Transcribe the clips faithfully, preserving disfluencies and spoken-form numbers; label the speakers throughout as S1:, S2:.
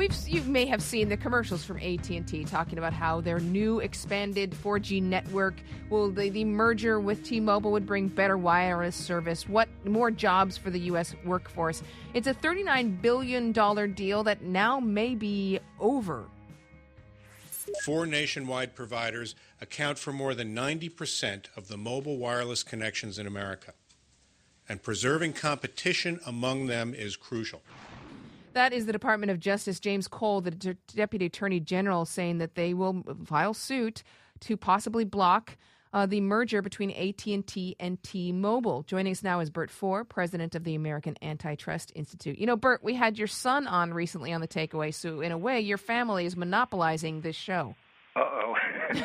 S1: we've you may have seen the commercials from A T and T talking about how their new expanded four G network will the, the merger with T-Mobile would bring better wireless service, what more jobs for the U S workforce. It's a thirty-nine billion dollars deal that now may be over.
S2: Four nationwide providers account for more than ninety percent of the mobile wireless connections in America, and preserving competition among them is crucial.
S1: That is the Department of Justice, James Cole, the De- Deputy Attorney General, saying that they will file suit to possibly block uh, the merger between A T and T and T-Mobile. Joining us now is Bert Fohr, president of the American Antitrust Institute. You know, Bert, we had your son on recently on The Takeaway, so in a way, your family is monopolizing this show.
S3: Uh-oh.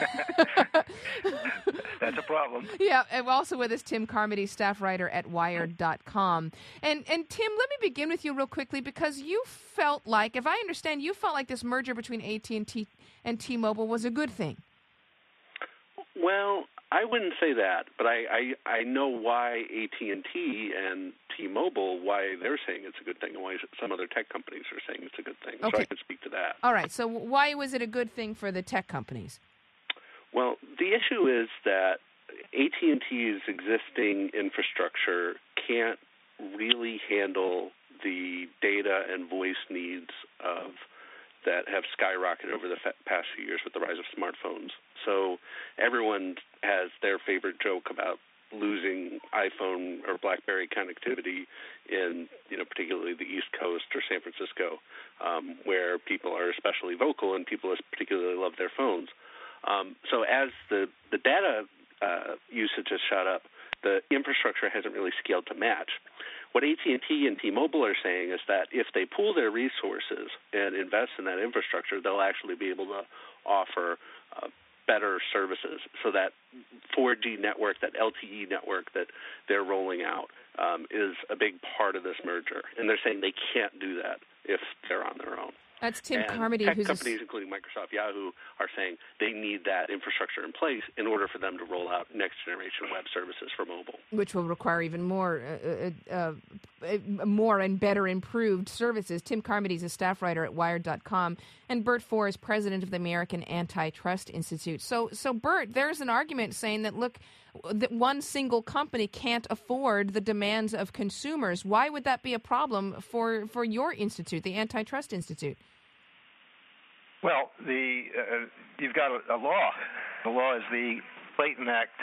S3: That's a problem.
S1: Yeah, and also with us, Tim Carmody, staff writer at Wired dot com. And, and Tim, let me begin with you real quickly, because you felt like, if I understand, you felt like this merger between A T and T and T-Mobile was a good thing.
S4: Well, I wouldn't say that, but I, I, I know why A T and T and T-Mobile, why they're saying it's a good thing, and why some other tech companies are saying it's a good thing.
S1: Okay.
S4: So I can speak to that.
S1: All right, so why was it a good thing for the tech companies?
S4: Well, the issue is that A T and T's existing infrastructure can't really handle the data and voice needs of that have skyrocketed over the past few years with the rise of smartphones. So everyone has their favorite joke about losing iPhone or BlackBerry connectivity in, you know, particularly the East Coast or San Francisco, um, where people are especially vocal and people particularly love their phones. Um, so as the, the data uh, usage has shot up, the infrastructure hasn't really scaled to match. What A T and T and T-Mobile are saying is that if they pool their resources and invest in that infrastructure, they'll actually be able to offer uh, better services. So that four G network, that L T E network that they're rolling out um, is a big part of this merger. And they're saying they can't do that if they're on their own.
S1: That's Tim
S4: and
S1: Carmody.
S4: Tech
S1: who's
S4: companies, a... including Microsoft, Yahoo, are saying they need that infrastructure in place in order for them to roll out next-generation web services for mobile,
S1: which will require even more, uh, uh, uh, more and better improved services. Tim Carmody is a staff writer at Wired dot com, and Bert Fohr is president of the American Antitrust Institute. So, so Bert, there's an argument saying that look, that one single company can't afford the demands of consumers. Why would that be a problem for for your institute, the Antitrust Institute?
S3: Well, the uh, you've got a, a law. The law is the Clayton Act,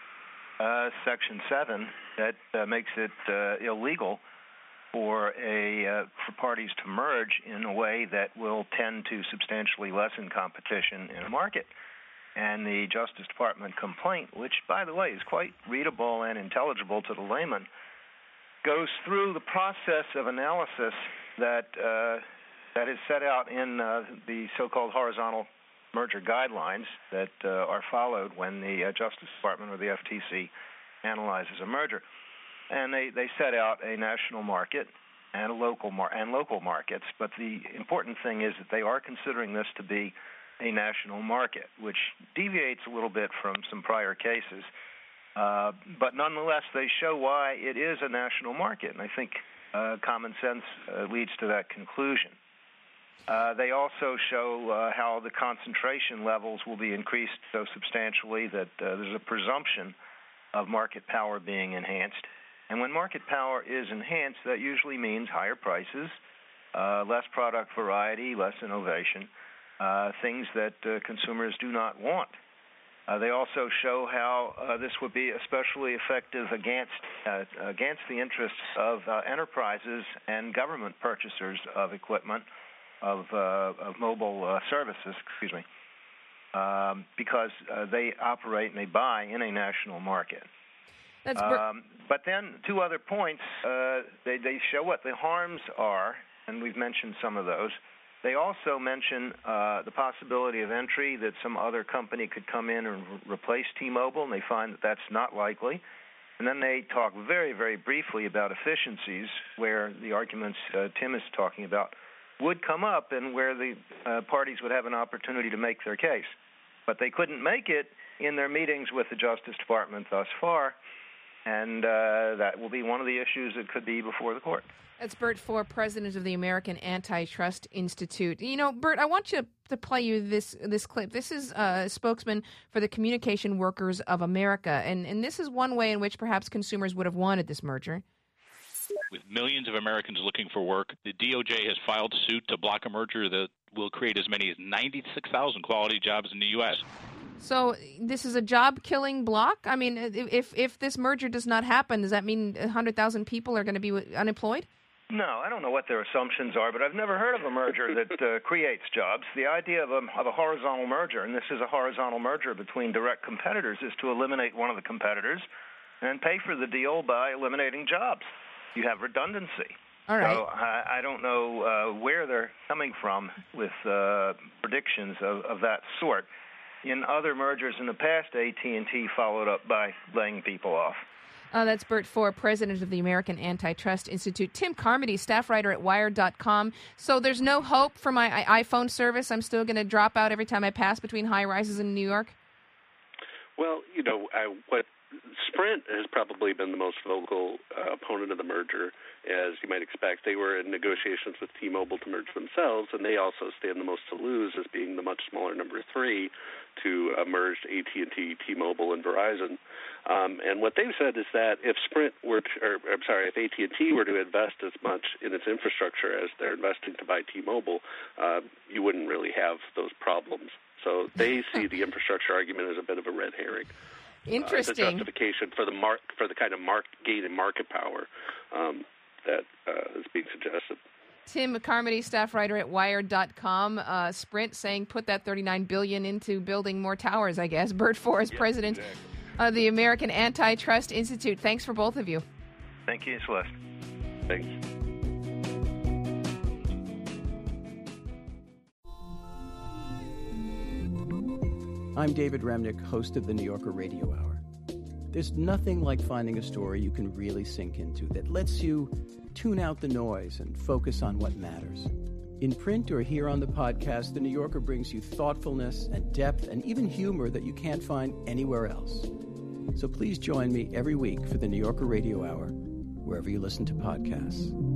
S3: uh, Section seven, that uh, makes it uh, illegal for a uh, for parties to merge in a way that will tend to substantially lessen competition in a market. And the Justice Department complaint, which, by the way, is quite readable and intelligible to the layman, goes through the process of analysis that uh, that is set out in uh, the so-called horizontal merger guidelines that uh, are followed when the uh, Justice Department or the F T C analyzes a merger. And they, they set out a national market and a local mar- and local markets. But the important thing is that they are considering this to be a national market, which deviates a little bit from some prior cases. Uh, but nonetheless, they show why it is a national market. And I think uh, common sense uh, leads to that conclusion. Uh, they also show uh, how the concentration levels will be increased so substantially that uh, there's a presumption of market power being enhanced. And when market power is enhanced, that usually means higher prices, uh, less product variety, less innovation, uh, things that uh, consumers do not want. Uh, they also show how uh, this would be especially effective against uh, against the interests of uh, enterprises and government purchasers of equipment, of, uh, of mobile uh, services, excuse me, um, because uh, they operate and they buy in a national market.
S1: That's br-
S3: um, but then two other points, uh, they, they show what the harms are, and we've mentioned some of those. They also mention uh, the possibility of entry, that some other company could come in and re- replace T-Mobile, and they find that that's not likely. And then they talk very, very briefly about efficiencies, where the arguments uh, Tim is talking about would come up and where the uh, parties would have an opportunity to make their case. But they couldn't make it in their meetings with the Justice Department thus far and uh, that will be one of the issues that could be before the court.
S1: That's Bert Fohr, president of the American Antitrust Institute. You know, Bert, I want you to play you this this clip. This is a spokesman for the Communication Workers of America, and, and this is one way in which perhaps consumers would have wanted this merger.
S5: With millions of Americans looking for work, the D O J has filed suit to block a merger that will create as many as ninety-six thousand quality jobs in the U S
S1: So this is a job-killing block? I mean, if if this merger does not happen, does that mean one hundred thousand people are going to be unemployed?
S3: No, I don't know what their assumptions are, but I've never heard of a merger that uh, creates jobs. The idea of a, of a horizontal merger, and this is a horizontal merger between direct competitors, is to eliminate one of the competitors and pay for the deal by eliminating jobs. You have redundancy.
S1: All right.
S3: So I, I don't know uh, where they're coming from with uh, predictions of, of that sort. In other mergers in the past, A T and T followed up by laying people off.
S1: Uh, that's Bert Fohr, president of the American Antitrust Institute. Tim Carmody, staff writer at Wired dot com. So there's no hope for my iPhone service? I'm still going to drop out every time I pass between high rises in New York?
S4: Well, you know, I, what Sprint has probably been the most vocal uh, opponent of the merger, as you might expect. They were in negotiations with T-Mobile to merge themselves, and they also stand the most to lose as being the much smaller number three to uh, merge A T and T, T-Mobile, and Verizon. Um, and what they've said is that if Sprint were, to, or I'm sorry, if A T and T were to invest as much in its infrastructure as they're investing to buy T-Mobile, uh, you wouldn't really have those problems. So they see the infrastructure argument as a bit of a red herring.
S1: Interesting.
S4: Uh, the justification for the mark for the kind of mark gain in market power um, that uh, is being suggested.
S1: Tim Carmody, staff writer at Wired dot com. Uh, Sprint saying put that thirty-nine billion dollars into building more towers, I guess. Bert Fohr is
S4: yeah,
S1: president
S4: exactly.
S1: of the American Antitrust Institute. Thanks for both of you.
S3: Thank you, Celeste.
S4: Thanks.
S6: I'm David Remnick, host of the New Yorker Radio Hour. There's nothing like finding a story you can really sink into that lets you tune out the noise and focus on what matters. In print or here on the podcast, The New Yorker brings you thoughtfulness and depth and even humor that you can't find anywhere else. So please join me every week for the New Yorker Radio Hour, wherever you listen to podcasts.